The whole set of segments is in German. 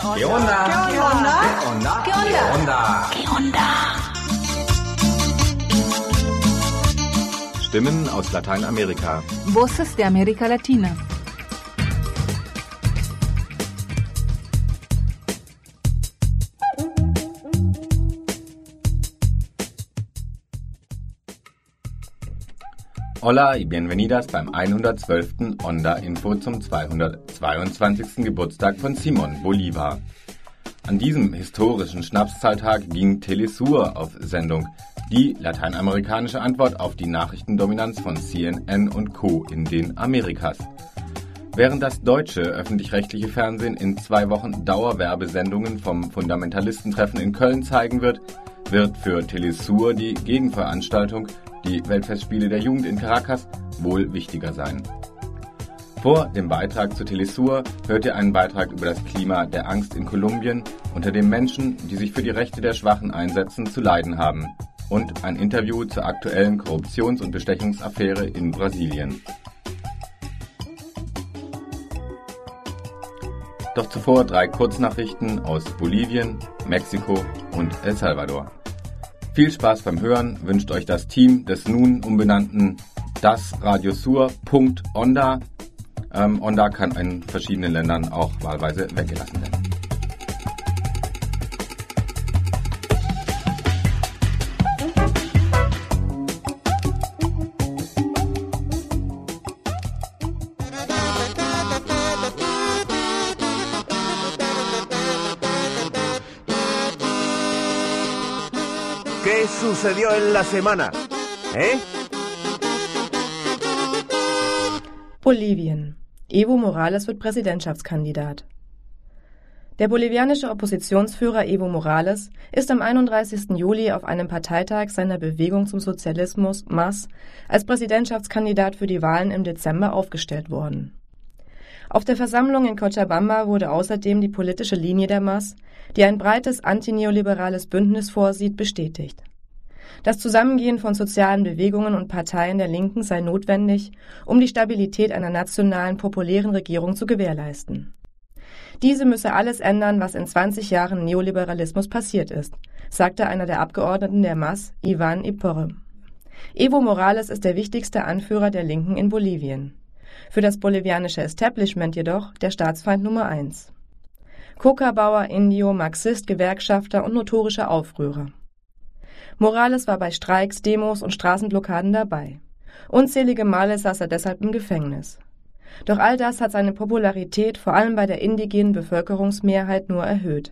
¿Qué onda? ¿Qué onda? ¿Qué onda? ¿Qué onda? ¿Qué onda? ¿Qué onda? Stimmen aus Lateinamerika. Voces de América Latina. Hola y bienvenidas beim 112. Onda-Info zum 222. Geburtstag von Simón Bolívar. An diesem historischen Schnapszahltag ging Telesur auf Sendung, die lateinamerikanische Antwort auf die Nachrichtendominanz von CNN und Co. in den Amerikas. Während das deutsche öffentlich-rechtliche Fernsehen in 2 Wochen Dauerwerbesendungen vom Fundamentalistentreffen in Köln zeigen wird, wird für Telesur die Gegenveranstaltung, die Weltfestspiele der Jugend in Caracas, wohl wichtiger sein. Vor dem Beitrag zu Telesur hört ihr einen Beitrag über das Klima der Angst in Kolumbien, unter dem Menschen, die sich für die Rechte der Schwachen einsetzen, zu leiden haben, und ein Interview zur aktuellen Korruptions- und Bestechungsaffäre in Brasilien. Doch zuvor 3 Kurznachrichten aus Bolivien, Mexiko und El Salvador. Viel Spaß beim Hören wünscht euch das Team des nun umbenannten dasradiosur.onda. Onda kann in verschiedenen Ländern auch wahlweise weggelassen werden. ¿Qué sucedió en la semana? Bolivien. Evo Morales wird Präsidentschaftskandidat. Der bolivianische Oppositionsführer Evo Morales ist am 31. Juli auf einem Parteitag seiner Bewegung zum Sozialismus MAS als Präsidentschaftskandidat für die Wahlen im Dezember aufgestellt worden. Auf der Versammlung in Cochabamba wurde außerdem die politische Linie der MAS, die ein breites antineoliberales Bündnis vorsieht, bestätigt. Das Zusammengehen von sozialen Bewegungen und Parteien der Linken sei notwendig, um die Stabilität einer nationalen, populären Regierung zu gewährleisten. Diese müsse alles ändern, was in 20 Jahren Neoliberalismus passiert ist, sagte einer der Abgeordneten der MAS, Iván Iporre. Evo Morales ist der wichtigste Anführer der Linken in Bolivien. Für das bolivianische Establishment jedoch der Staatsfeind Nummer 1. Coca-Bauer, Indio, Marxist, Gewerkschafter und notorischer Aufrührer. Morales war bei Streiks, Demos und Straßenblockaden dabei. Unzählige Male saß er deshalb im Gefängnis. Doch all das hat seine Popularität vor allem bei der indigenen Bevölkerungsmehrheit nur erhöht.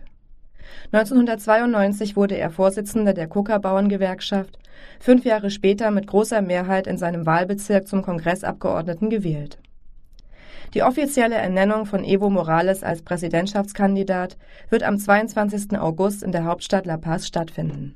1992 wurde er Vorsitzender der Coca-Bauern-Gewerkschaft, 5 Jahre später mit großer Mehrheit in seinem Wahlbezirk zum Kongressabgeordneten gewählt. Die offizielle Ernennung von Evo Morales als Präsidentschaftskandidat wird am 22. August in der Hauptstadt La Paz stattfinden.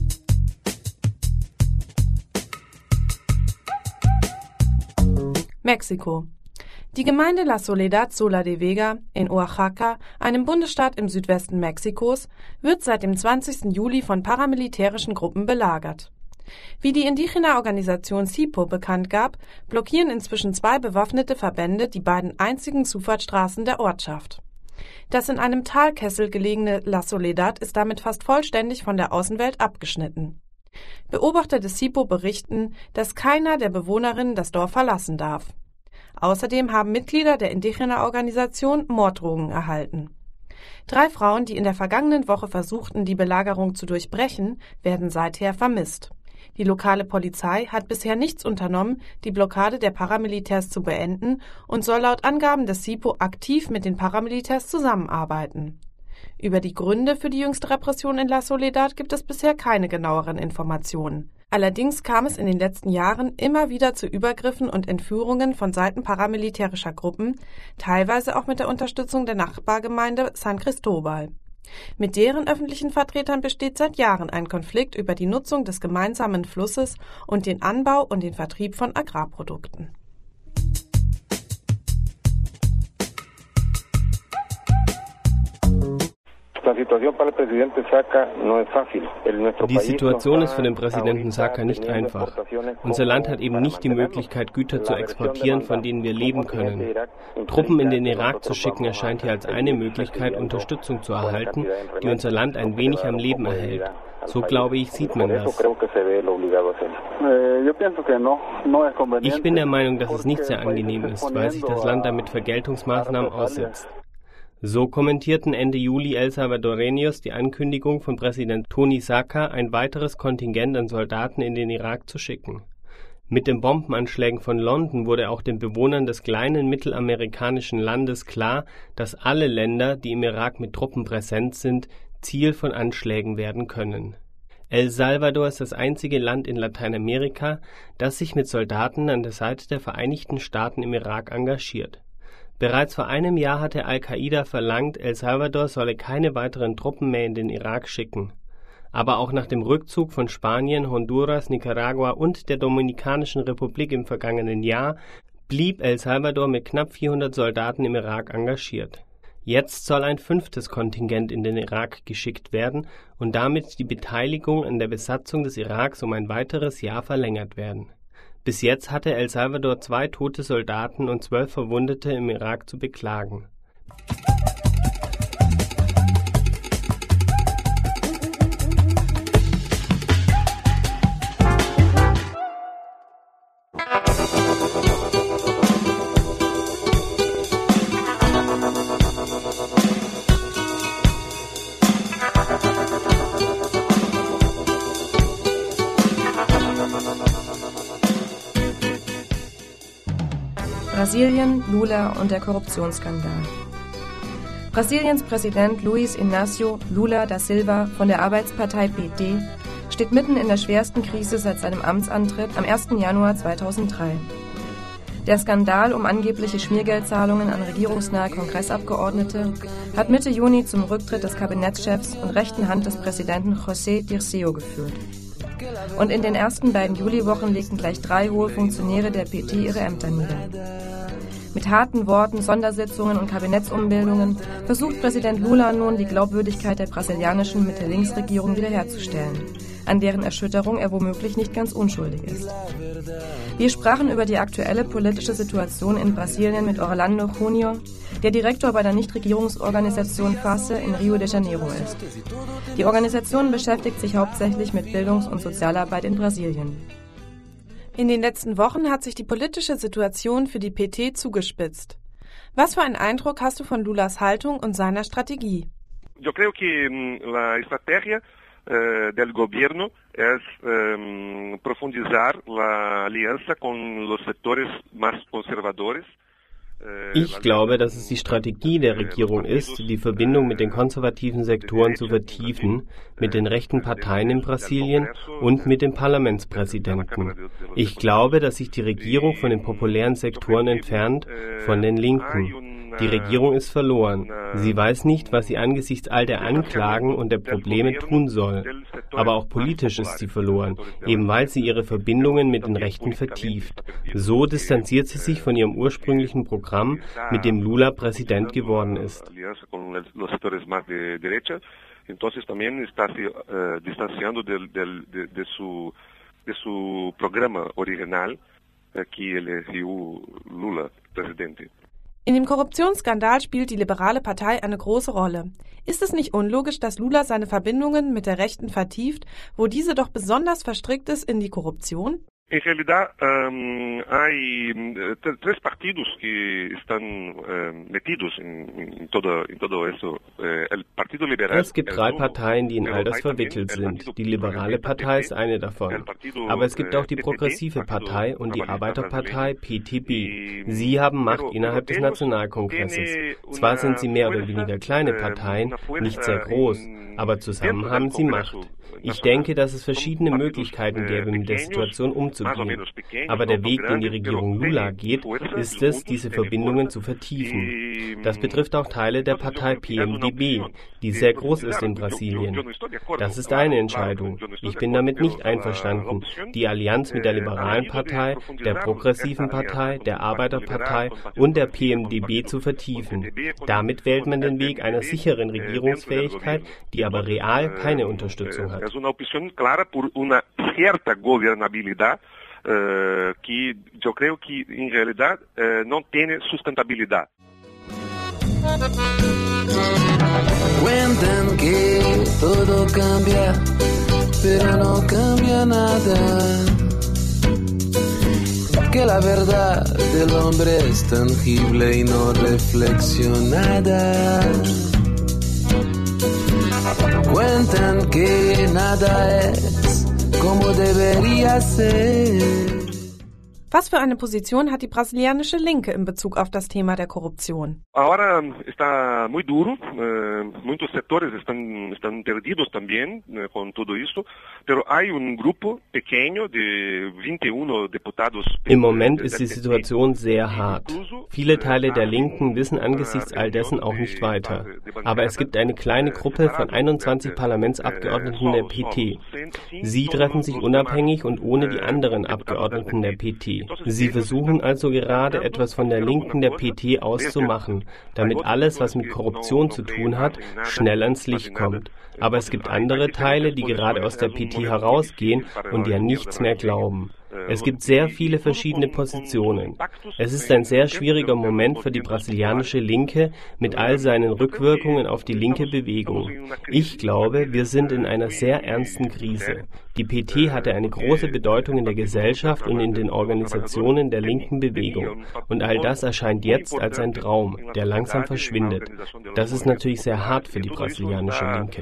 Mexiko. Die Gemeinde La Soledad Sola de Vega in Oaxaca, einem Bundesstaat im Südwesten Mexikos, wird seit dem 20. Juli von paramilitärischen Gruppen belagert. Wie die Indigena-Organisation SIPO bekannt gab, blockieren inzwischen 2 bewaffnete Verbände die beiden einzigen Zufahrtsstraßen der Ortschaft. Das in einem Talkessel gelegene La Soledad ist damit fast vollständig von der Außenwelt abgeschnitten. Beobachter des SIPO berichten, dass keiner der Bewohnerinnen das Dorf verlassen darf. Außerdem haben Mitglieder der Indigena-Organisation Morddrohungen erhalten. 3 Frauen, die in der vergangenen Woche versuchten, die Belagerung zu durchbrechen, werden seither vermisst. Die lokale Polizei hat bisher nichts unternommen, die Blockade der Paramilitärs zu beenden und soll laut Angaben des SIPO aktiv mit den Paramilitärs zusammenarbeiten. Über die Gründe für die jüngste Repression in La Soledad gibt es bisher keine genaueren Informationen. Allerdings kam es in den letzten Jahren immer wieder zu Übergriffen und Entführungen von Seiten paramilitärischer Gruppen, teilweise auch mit der Unterstützung der Nachbargemeinde San Cristóbal. Mit deren öffentlichen Vertretern besteht seit Jahren ein Konflikt über die Nutzung des gemeinsamen Flusses und den Anbau und den Vertrieb von Agrarprodukten. Die Situation ist für den Präsidenten Saca nicht einfach. Unser Land hat eben nicht die Möglichkeit, Güter zu exportieren, von denen wir leben können. Truppen in den Irak zu schicken, erscheint hier als eine Möglichkeit, Unterstützung zu erhalten, die unser Land ein wenig am Leben erhält. So, glaube ich, sieht man das. Ich bin der Meinung, dass es nicht sehr angenehm ist, weil sich das Land damit Vergeltungsmaßnahmen aussetzt. So kommentierten Ende Juli El Salvadoreños die Ankündigung von Präsident Tony Saca, ein weiteres Kontingent an Soldaten in den Irak zu schicken. Mit den Bombenanschlägen von London wurde auch den Bewohnern des kleinen mittelamerikanischen Landes klar, dass alle Länder, die im Irak mit Truppen präsent sind, Ziel von Anschlägen werden können. El Salvador ist das einzige Land in Lateinamerika, das sich mit Soldaten an der Seite der Vereinigten Staaten im Irak engagiert. Bereits vor einem Jahr hatte Al-Qaida verlangt, El Salvador solle keine weiteren Truppen mehr in den Irak schicken. Aber auch nach dem Rückzug von Spanien, Honduras, Nicaragua und der Dominikanischen Republik im vergangenen Jahr blieb El Salvador mit knapp 400 Soldaten im Irak engagiert. Jetzt soll ein 5. Kontingent in den Irak geschickt werden und damit die Beteiligung an der Besatzung des Iraks um ein weiteres Jahr verlängert werden. Bis jetzt hatte El Salvador 2 tote Soldaten und 12 Verwundete im Irak zu beklagen. Brasilien, Lula und der Korruptionsskandal. Brasiliens Präsident Luiz Inácio Lula da Silva von der Arbeitspartei PT steht mitten in der schwersten Krise seit seinem Amtsantritt am 1. Januar 2003. Der Skandal um angebliche Schmiergeldzahlungen an regierungsnahe Kongressabgeordnete hat Mitte Juni zum Rücktritt des Kabinettschefs und rechten Hand des Präsidenten José Dirceu geführt. Und in den ersten beiden Juliwochen legten gleich 3 hohe Funktionäre der PT ihre Ämter nieder. Mit harten Worten, Sondersitzungen und Kabinettsumbildungen versucht Präsident Lula nun, die Glaubwürdigkeit der brasilianischen Mitte-Links-Regierung wiederherzustellen, an deren Erschütterung er womöglich nicht ganz unschuldig ist. Wir sprachen über die aktuelle politische Situation in Brasilien mit Orlando Junior, der Direktor bei der Nichtregierungsorganisation FACE in Rio de Janeiro ist. Die Organisation beschäftigt sich hauptsächlich mit Bildungs- und Sozialarbeit in Brasilien. In den letzten Wochen hat sich die politische Situation für die PT zugespitzt. Was für einen Eindruck hast du von Lulas Haltung und seiner Strategie? Yo creo que la estrategia del gobierno es profundizar la alianza con los sectores más conservadores. Ich glaube, dass es die Strategie der Regierung ist, die Verbindung mit den konservativen Sektoren zu vertiefen, mit den rechten Parteien in Brasilien und mit dem Parlamentspräsidenten. Ich glaube, dass sich die Regierung von den populären Sektoren entfernt, von den Linken. Die Regierung ist verloren. Sie weiß nicht, was sie angesichts all der Anklagen und der Probleme tun soll. Aber auch politisch ist sie verloren, eben weil sie ihre Verbindungen mit den Rechten vertieft. So distanziert sie sich von ihrem ursprünglichen Programm, mit dem Lula Präsident geworden ist. Entonces también está distanciando de su programa original que eligió Lula presidente. In dem Korruptionsskandal spielt die liberale Partei eine große Rolle. Ist es nicht unlogisch, dass Lula seine Verbindungen mit der Rechten vertieft, wo diese doch besonders verstrickt ist in die Korruption? En realidad, hay 3 partidos que están metidos en todo eso. El Partido Liberal. Es gibt 3 Parteien, die in all das verwickelt sind. Die Liberale Partei ist eine davon. Aber es gibt auch die Progressive Partei und die Arbeiterpartei PTB. Sie haben Macht innerhalb des Nationalkongresses. Zwar sind sie mehr oder weniger kleine Parteien, nicht sehr groß, aber zusammen haben sie Macht. Ich denke, dass es verschiedene Möglichkeiten gäbe, mit der Situation umzugehen. aufzugehen. Aber der Weg, den die Regierung Lula geht, ist es, diese Verbindungen zu vertiefen. Das betrifft auch Teile der Partei PMDB, die sehr groß ist in Brasilien. Das ist eine Entscheidung. Ich bin damit nicht einverstanden, die Allianz mit der Liberalen Partei, der Progressiven Partei, der Arbeiterpartei und der PMDB zu vertiefen. Damit wählt man den Weg einer sicheren Regierungsfähigkeit, die aber real keine Unterstützung hat. Que eu creio que em realidade não tem sustentabilidade. Cuentan que todo cambia, pero no cambia nada. Que la verdad del hombre es tangible y no reflexionada. Cuentan que nada es como debería ser. Was für eine Position hat die brasilianische Linke in Bezug auf das Thema der Korruption? Ahora está muy duro, muchos sectores están perdidos también con todo esto, pero hay un grupo pequeño de 21 diputados. Im Moment ist die Situation sehr hart. Viele Teile der Linken wissen angesichts all dessen auch nicht weiter. Aber es gibt eine kleine Gruppe von 21 Parlamentsabgeordneten der PT. Sie treffen sich unabhängig und ohne die anderen Abgeordneten der PT. Sie versuchen also gerade etwas von der Linken der PT auszumachen, damit alles, was mit Korruption zu tun hat, schnell ans Licht kommt. Aber es gibt andere Teile, die gerade aus der PT herausgehen und die an nichts mehr glauben. Es gibt sehr viele verschiedene Positionen. Es ist ein sehr schwieriger Moment für die brasilianische Linke mit all seinen Rückwirkungen auf die linke Bewegung. Ich glaube, wir sind in einer sehr ernsten Krise. Die PT hatte eine große Bedeutung in der Gesellschaft und in den Organisationen der linken Bewegung. Und all das erscheint jetzt als ein Traum, der langsam verschwindet. Das ist natürlich sehr hart für die brasilianische Linke.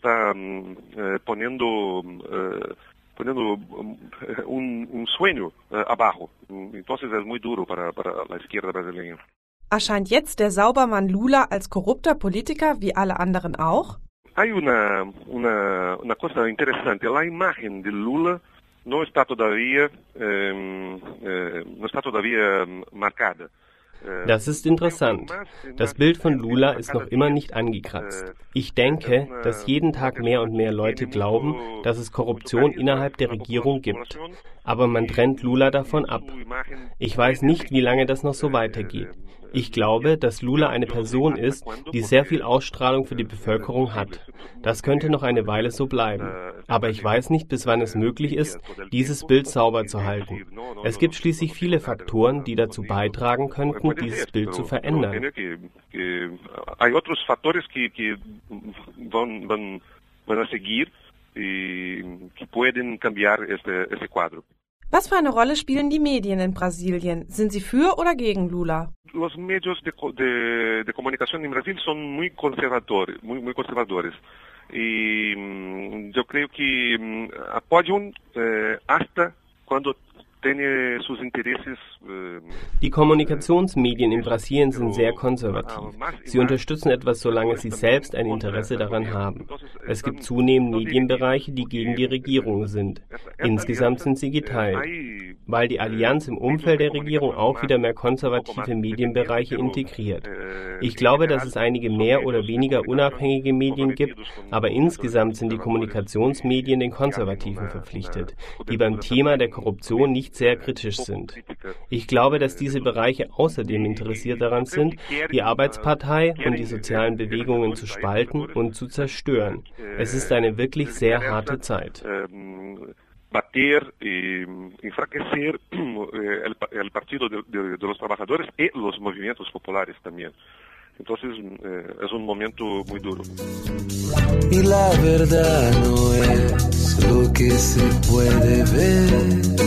Poniendo un sueño abajo. Entonces es muy duro para la izquierda brasileña. Erscheint jetzt der Saubermann Lula als korrupter Politiker wie alle anderen auch? Hay una cosa interesante. La imagen de Lula no está todavía marcada. Das ist interessant. Das Bild von Lula ist noch immer nicht angekratzt. Ich denke, dass jeden Tag mehr und mehr Leute glauben, dass es Korruption innerhalb der Regierung gibt. Aber man trennt Lula davon ab. Ich weiß nicht, wie lange das noch so weitergeht. Ich glaube, dass Lula eine Person ist, die sehr viel Ausstrahlung für die Bevölkerung hat. Das könnte noch eine Weile so bleiben. Aber ich weiß nicht, bis wann es möglich ist, dieses Bild sauber zu halten. Es gibt schließlich viele Faktoren, die dazu beitragen könnten, dieses Bild zu verändern. Hay otros factores que van a seguir y que pueden cambiar ese cuadro. Was für eine Rolle spielen die Medien in Brasilien? Sind sie für oder gegen Lula? Los medios de comunicación en Brasil son muy conservadores. Y yo creo que apoyan hasta cuando tiene sus intereses. Die Kommunikationsmedien in Brasilien sind sehr konservativ. Sie unterstützen etwas, solange sie selbst ein Interesse daran haben. Es gibt zunehmend Medienbereiche, die gegen die Regierung sind. Insgesamt sind sie geteilt. Weil die Allianz im Umfeld der Regierung auch wieder mehr konservative Medienbereiche integriert. Ich glaube, dass es einige mehr oder weniger unabhängige Medien gibt, aber insgesamt sind die Kommunikationsmedien den Konservativen verpflichtet, die beim Thema der Korruption nicht sehr kritisch sind. Ich glaube, dass diese Bereiche außerdem interessiert daran sind, die Arbeitspartei und die sozialen Bewegungen zu spalten und zu zerstören. Es ist eine wirklich sehr harte Zeit. Bater y enfraquecer el Partido de los Trabajadores y los movimientos populares también. Entonces es un momento muy duro. Y la verdad no es lo que se puede ver.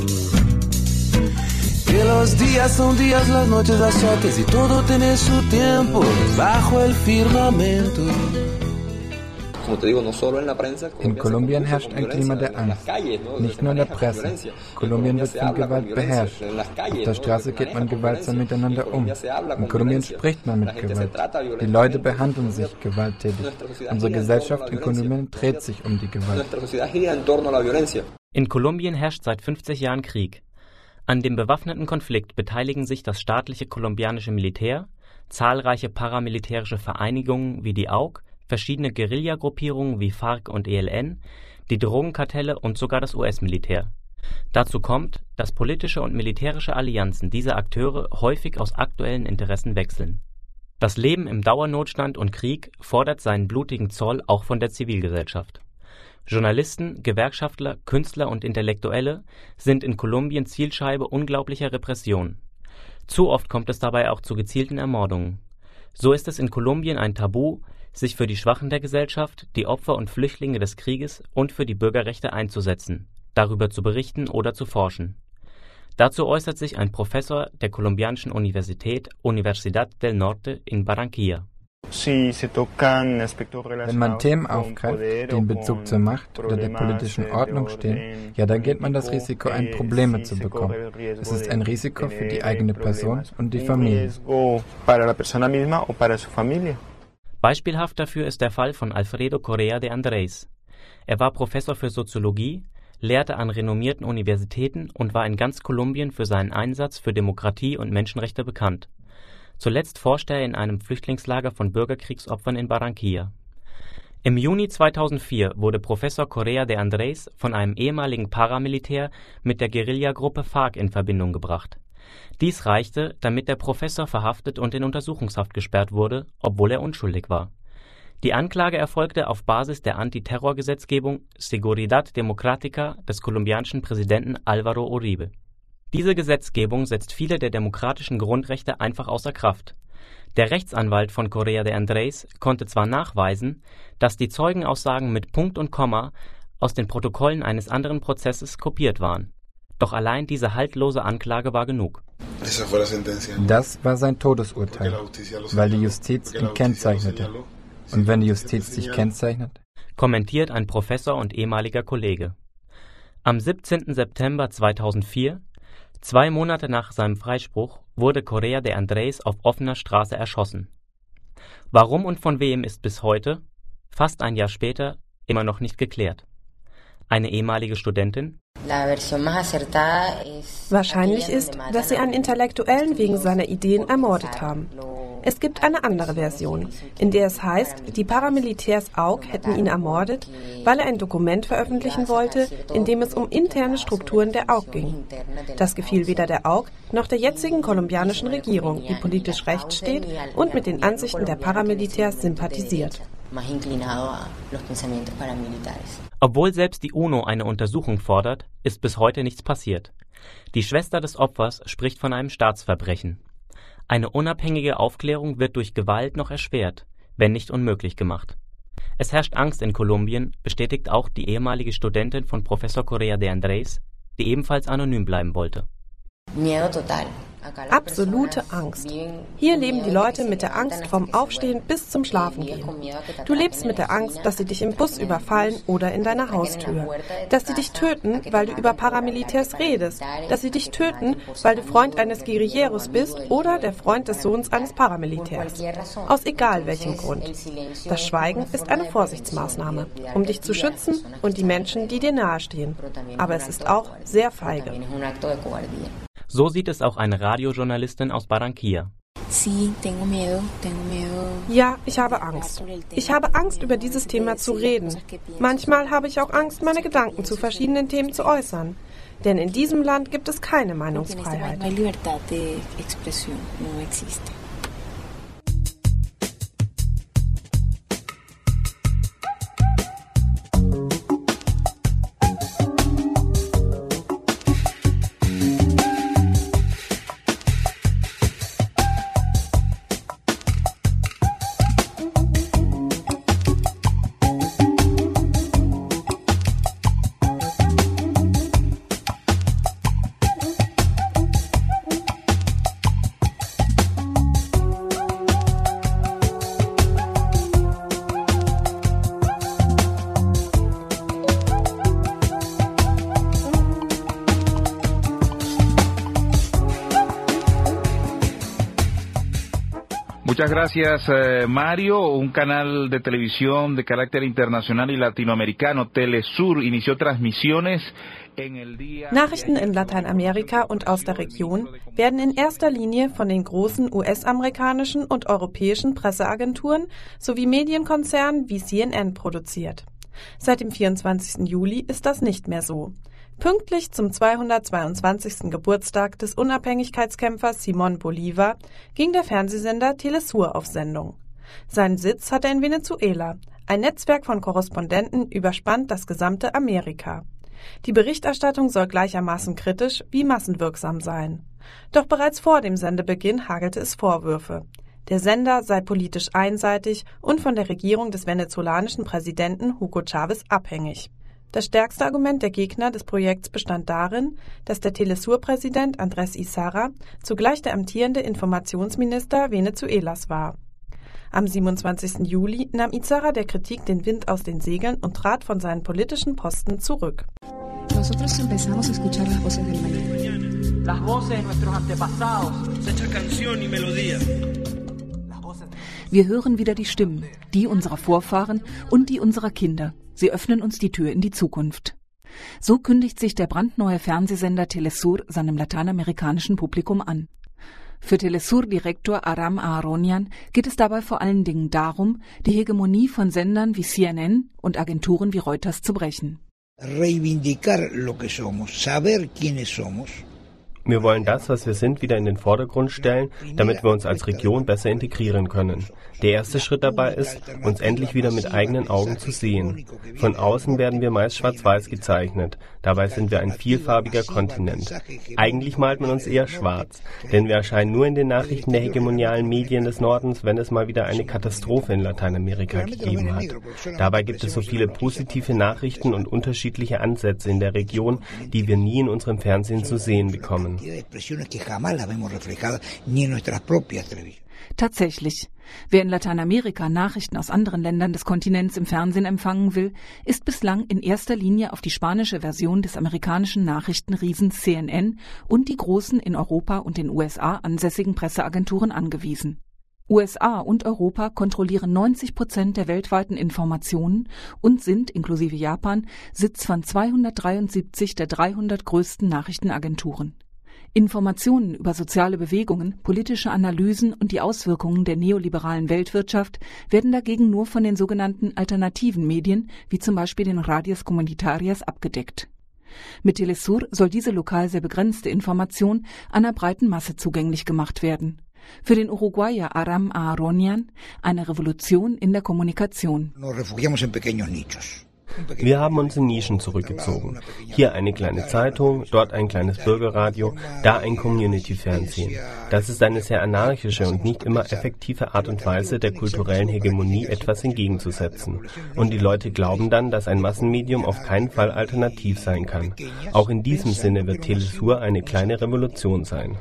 Que los días son días, las noches azotes y todo tiene su tiempo bajo el firmamento. In Kolumbien herrscht ein Klima der Angst, nicht nur in der Presse. Kolumbien wird von Gewalt beherrscht. Auf der Straße geht man gewaltsam miteinander um. In Kolumbien spricht man mit Gewalt. Die Leute behandeln sich gewalttätig. Unsere Gesellschaft in Kolumbien dreht sich um die Gewalt. In Kolumbien herrscht seit 50 Jahren Krieg. An dem bewaffneten Konflikt beteiligen sich das staatliche kolumbianische Militär, zahlreiche paramilitärische Vereinigungen wie die AUC, verschiedene Guerillagruppierungen wie FARC und ELN, die Drogenkartelle und sogar das US-Militär. Dazu kommt, dass politische und militärische Allianzen dieser Akteure häufig aus aktuellen Interessen wechseln. Das Leben im Dauernotstand und Krieg fordert seinen blutigen Zoll auch von der Zivilgesellschaft. Journalisten, Gewerkschaftler, Künstler und Intellektuelle sind in Kolumbien Zielscheibe unglaublicher Repression. Zu oft kommt es dabei auch zu gezielten Ermordungen. So ist es in Kolumbien ein Tabu, sich für die Schwachen der Gesellschaft, die Opfer und Flüchtlinge des Krieges und für die Bürgerrechte einzusetzen, darüber zu berichten oder zu forschen. Dazu äußert sich ein Professor der kolumbianischen Universität Universidad del Norte in Barranquilla. Wenn man Themen aufgreift, die in Bezug zur Macht oder der politischen Ordnung stehen, ja, dann geht man das Risiko ein, Probleme zu bekommen. Es ist ein Risiko für die eigene Person und die Familie. Beispielhaft dafür ist der Fall von Alfredo Correa de Andrés. Er war Professor für Soziologie, lehrte an renommierten Universitäten und war in ganz Kolumbien für seinen Einsatz für Demokratie und Menschenrechte bekannt. Zuletzt forschte er in einem Flüchtlingslager von Bürgerkriegsopfern in Barranquilla. Im Juni 2004 wurde Professor Correa de Andrés von einem ehemaligen Paramilitär mit der Guerillagruppe FARC in Verbindung gebracht. Dies reichte, damit der Professor verhaftet und in Untersuchungshaft gesperrt wurde, obwohl er unschuldig war. Die Anklage erfolgte auf Basis der Antiterrorgesetzgebung Seguridad Democrática des kolumbianischen Präsidenten Álvaro Uribe. Diese Gesetzgebung setzt viele der demokratischen Grundrechte einfach außer Kraft. Der Rechtsanwalt von Correa de Andrés konnte zwar nachweisen, dass die Zeugenaussagen mit Punkt und Komma aus den Protokollen eines anderen Prozesses kopiert waren. Doch allein diese haltlose Anklage war genug. Das war sein Todesurteil, weil die Justiz ihn kennzeichnete. Und wenn die Justiz sich kennzeichnet? Kommentiert ein Professor und ehemaliger Kollege. Am 17. September 2004, 2 Monate nach seinem Freispruch, wurde Correa de Andrés auf offener Straße erschossen. Warum und von wem ist bis heute, fast ein Jahr später, immer noch nicht geklärt. Eine ehemalige Studentin: Wahrscheinlich ist, dass sie einen Intellektuellen wegen seiner Ideen ermordet haben. Es gibt eine andere Version, in der es heißt, die Paramilitärs AUC hätten ihn ermordet, weil er ein Dokument veröffentlichen wollte, in dem es um interne Strukturen der AUC ging. Das gefiel weder der AUC noch der jetzigen kolumbianischen Regierung, die politisch rechts steht und mit den Ansichten der Paramilitärs sympathisiert. Obwohl selbst die UNO eine Untersuchung fordert, ist bis heute nichts passiert. Die Schwester des Opfers spricht von einem Staatsverbrechen. Eine unabhängige Aufklärung wird durch Gewalt noch erschwert, wenn nicht unmöglich gemacht. Es herrscht Angst in Kolumbien, bestätigt auch die ehemalige Studentin von Professor Correa de Andrés, die ebenfalls anonym bleiben wollte. Absolute Angst. Hier leben die Leute mit der Angst vom Aufstehen bis zum Schlafengehen. Du lebst mit der Angst, dass sie dich im Bus überfallen oder in deiner Haustür. Dass sie dich töten, weil du über Paramilitärs redest. Dass sie dich töten, weil du Freund eines Guerilleros bist oder der Freund des Sohns eines Paramilitärs. Aus egal welchem Grund. Das Schweigen ist eine Vorsichtsmaßnahme, um dich zu schützen und die Menschen, die dir nahestehen. Aber es ist auch sehr feige. So sieht es auch eine Radiojournalistin aus Barranquilla. Ja, ich habe Angst. Ich habe Angst, über dieses Thema zu reden. Manchmal habe ich auch Angst, meine Gedanken zu verschiedenen Themen zu äußern. Denn in diesem Land gibt es keine Meinungsfreiheit. Muchas gracias, Mario. Un canal de televisión de carácter internacional y latinoamericano, Telesur, inició transmisiones. Nachrichten in Lateinamerika und aus der Region werden in erster Linie von den großen US-amerikanischen und europäischen Presseagenturen sowie Medienkonzernen wie CNN produziert. Seit dem 24. Juli ist das nicht mehr so. Pünktlich zum 222. Geburtstag des Unabhängigkeitskämpfers Simón Bolívar ging der Fernsehsender Telesur auf Sendung. Seinen Sitz hat er in Venezuela. Ein Netzwerk von Korrespondenten überspannt das gesamte Amerika. Die Berichterstattung soll gleichermaßen kritisch wie massenwirksam sein. Doch bereits vor dem Sendebeginn hagelte es Vorwürfe. Der Sender sei politisch einseitig und von der Regierung des venezolanischen Präsidenten Hugo Chávez abhängig. Das stärkste Argument der Gegner des Projekts bestand darin, dass der Telesur-Präsident Andrés Izarra zugleich der amtierende Informationsminister Venezuelas war. Am 27. Juli nahm Izarra der Kritik den Wind aus den Segeln und trat von seinen politischen Posten zurück. Nosotros empezamos a escuchar las voces del mañana. Las voces de nuestros antepasados, hecha canción y melodía. Wir hören wieder die Stimmen, die unserer Vorfahren und die unserer Kinder. Sie öffnen uns die Tür in die Zukunft. So kündigt sich der brandneue Fernsehsender Telesur seinem lateinamerikanischen Publikum an. Für Telesur-Direktor Aram Aaronian geht es dabei vor allen Dingen darum, die Hegemonie von Sendern wie CNN und Agenturen wie Reuters zu brechen. Reivindicar lo que somos, saber quiénes somos. Wir wollen das, was wir sind, wieder in den Vordergrund stellen, damit wir uns als Region besser integrieren können. Der erste Schritt dabei ist, uns endlich wieder mit eigenen Augen zu sehen. Von außen werden wir meist schwarz-weiß gezeichnet. Dabei sind wir ein vielfarbiger Kontinent. Eigentlich malt man uns eher schwarz, denn wir erscheinen nur in den Nachrichten der hegemonialen Medien des Nordens, wenn es mal wieder eine Katastrophe in Lateinamerika gegeben hat. Dabei gibt es so viele positive Nachrichten und unterschiedliche Ansätze in der Region, die wir nie in unserem Fernsehen zu sehen bekommen. Tatsächlich. Wer in Lateinamerika Nachrichten aus anderen Ländern des Kontinents im Fernsehen empfangen will, ist bislang in erster Linie auf die spanische Version des amerikanischen Nachrichtenriesens CNN und die großen in Europa und den USA ansässigen Presseagenturen angewiesen. USA und Europa kontrollieren 90% der weltweiten Informationen und sind, inklusive Japan, Sitz von 273 der 300 größten Nachrichtenagenturen. Informationen über soziale Bewegungen, politische Analysen und die Auswirkungen der neoliberalen Weltwirtschaft werden dagegen nur von den sogenannten alternativen Medien, wie zum Beispiel den Radios Comunitarias, abgedeckt. Mit Telesur soll diese lokal sehr begrenzte Information einer breiten Masse zugänglich gemacht werden. Für den Uruguayer Aram Aaronian eine Revolution in der Kommunikation. Wir haben uns in Nischen zurückgezogen. Hier eine kleine Zeitung, dort ein kleines Bürgerradio, da ein Community-Fernsehen. Das ist eine sehr anarchische und nicht immer effektive Art und Weise, der kulturellen Hegemonie etwas entgegenzusetzen. Und die Leute glauben dann, dass ein Massenmedium auf keinen Fall alternativ sein kann. Auch in diesem Sinne wird Telesur eine kleine Revolution sein.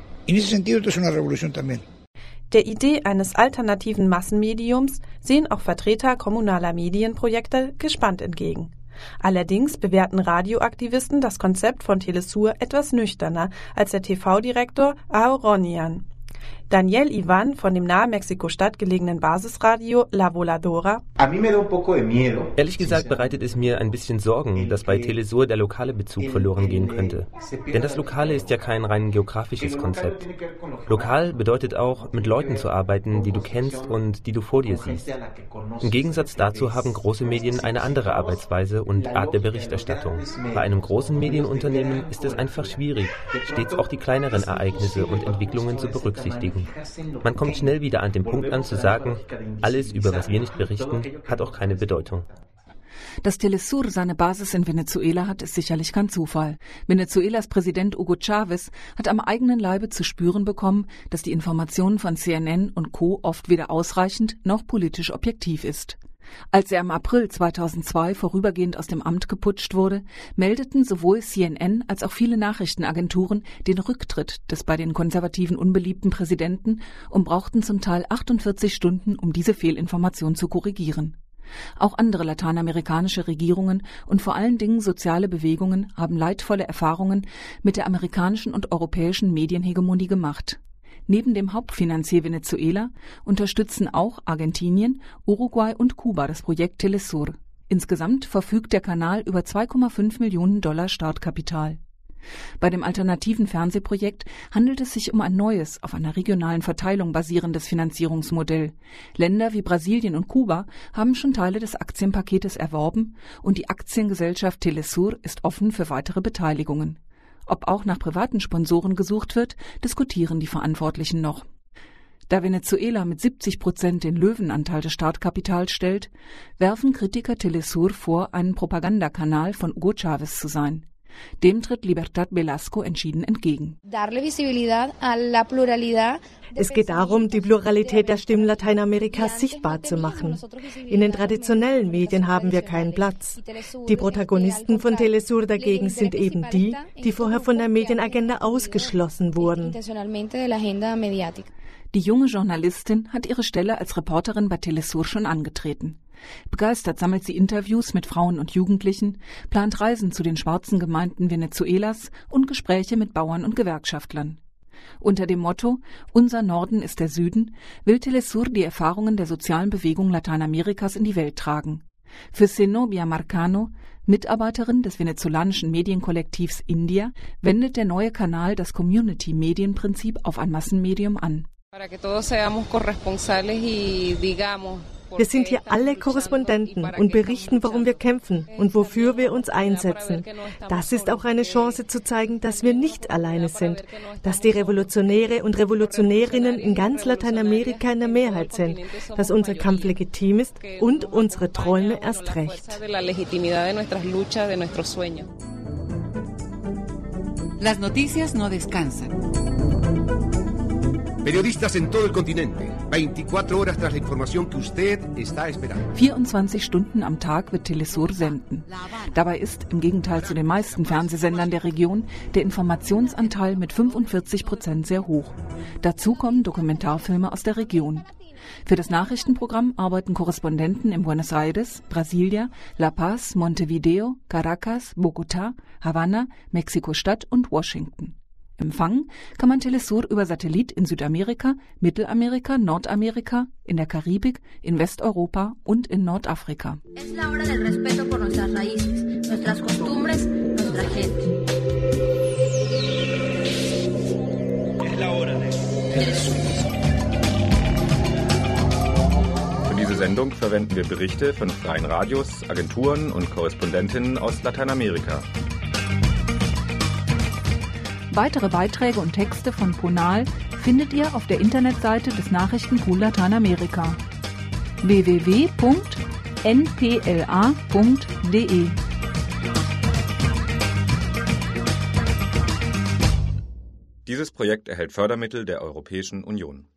Der Idee eines alternativen Massenmediums sehen auch Vertreter kommunaler Medienprojekte gespannt entgegen. Allerdings bewerten Radioaktivisten das Konzept von Telesur etwas nüchterner als der TV-Direktor Aaronian. Daniel Ivan von dem nahe Mexiko-Stadt gelegenen Basisradio La Voladora. Ehrlich gesagt bereitet es mir ein bisschen Sorgen, dass bei Telesur der lokale Bezug verloren gehen könnte. Denn das Lokale ist ja kein rein geografisches Konzept. Lokal bedeutet auch, mit Leuten zu arbeiten, die du kennst und die du vor dir siehst. Im Gegensatz dazu haben große Medien eine andere Arbeitsweise und Art der Berichterstattung. Bei einem großen Medienunternehmen ist es einfach schwierig, stets auch die kleineren Ereignisse und Entwicklungen zu berücksichtigen. Man kommt schnell wieder an den Punkt an zu sagen, alles, über was wir nicht berichten, hat auch keine Bedeutung. Dass Telesur seine Basis in Venezuela hat, ist sicherlich kein Zufall. Venezuelas Präsident Hugo Chávez hat am eigenen Leibe zu spüren bekommen, dass die Information von CNN und Co. oft weder ausreichend noch politisch objektiv ist. Als er im April 2002 vorübergehend aus dem Amt geputscht wurde, meldeten sowohl CNN als auch viele Nachrichtenagenturen den Rücktritt des bei den Konservativen unbeliebten Präsidenten und brauchten zum Teil 48 Stunden, um diese Fehlinformation zu korrigieren. Auch andere lateinamerikanische Regierungen und vor allen Dingen soziale Bewegungen haben leidvolle Erfahrungen mit der amerikanischen und europäischen Medienhegemonie gemacht. Neben dem Hauptfinanzier Venezuela unterstützen auch Argentinien, Uruguay und Kuba das Projekt Telesur. Insgesamt verfügt der Kanal über $2,5 Millionen Startkapital. Bei dem alternativen Fernsehprojekt handelt es sich um ein neues, auf einer regionalen Verteilung basierendes Finanzierungsmodell. Länder wie Brasilien und Kuba haben schon Teile des Aktienpaketes erworben und die Aktiengesellschaft Telesur ist offen für weitere Beteiligungen. Ob auch nach privaten Sponsoren gesucht wird, diskutieren die Verantwortlichen noch. Da Venezuela mit 70% den Löwenanteil des Startkapitals stellt, werfen Kritiker Telesur vor, einen Propagandakanal von Hugo Chávez zu sein. Dem tritt Libertad Velasco entschieden entgegen. Es geht darum, die Pluralität der Stimmen Lateinamerikas sichtbar zu machen. In den traditionellen Medien haben wir keinen Platz. Die Protagonisten von Telesur dagegen sind eben die, die vorher von der Medienagenda ausgeschlossen wurden. Die junge Journalistin hat ihre Stelle als Reporterin bei Telesur schon angetreten. Begeistert sammelt sie Interviews mit Frauen und Jugendlichen, plant Reisen zu den schwarzen Gemeinden Venezuelas und Gespräche mit Bauern und Gewerkschaftlern. Unter dem Motto »Unser Norden ist der Süden« will Telesur die Erfahrungen der sozialen Bewegung Lateinamerikas in die Welt tragen. Für Zenobia Marcano, Mitarbeiterin des venezolanischen Medienkollektivs India, wendet der neue Kanal das Community-Medienprinzip auf ein Massenmedium an. Wir sind hier alle Korrespondenten und berichten, warum wir kämpfen und wofür wir uns einsetzen. Das ist auch eine Chance zu zeigen, dass wir nicht alleine sind, dass die Revolutionäre und Revolutionärinnen in ganz Lateinamerika in der Mehrheit sind, dass unser Kampf legitim ist und unsere Träume erst recht. Las noticias no descansan. Periodistas en todo el continente, 24 horas tras la información que usted está esperando. 24 Stunden am Tag wird Telesur senden. Dabei ist, im Gegenteil zu den meisten Fernsehsendern der Region, der Informationsanteil mit 45% sehr hoch. Dazu kommen Dokumentarfilme aus der Region. Für das Nachrichtenprogramm arbeiten Korrespondenten in Buenos Aires, Brasilia, La Paz, Montevideo, Caracas, Bogotá, Havanna, Mexiko-Stadt und Washington. Empfangen kann man Telesur über Satellit in Südamerika, Mittelamerika, Nordamerika, in der Karibik, in Westeuropa und in Nordafrika. Es la hora del respeto por nuestras raíces, nuestras costumbres, nuestra gente. Es la hora de Telesur. Für diese Sendung verwenden wir Berichte von freien Radios, Agenturen und Korrespondentinnen aus Lateinamerika. Weitere Beiträge und Texte von Ponal findet ihr auf der Internetseite des Nachrichtenpool Lateinamerika www.npla.de. Dieses Projekt erhält Fördermittel der Europäischen Union.